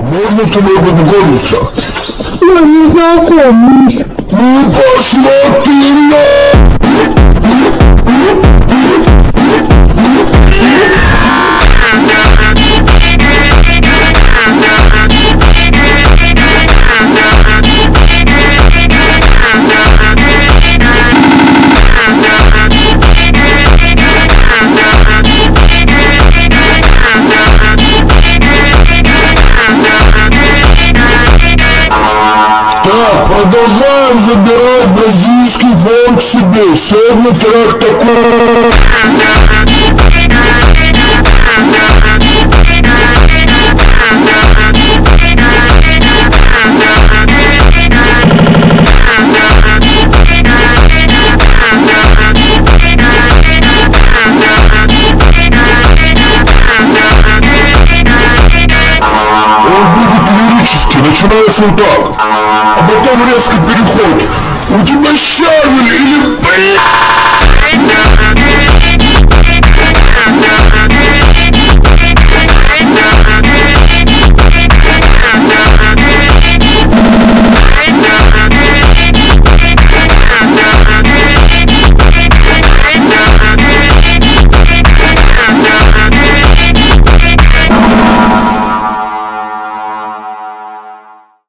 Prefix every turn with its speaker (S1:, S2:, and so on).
S1: Можно с тобой познакомиться?
S2: Я не знакомлюсь.
S1: Ну пошла ты на... Продолжаем забирать бразильский фон к себе. Сегодня трек такой. Он будет лирический, начинается вот так. А потом резко переход. У тебя щавель или блин?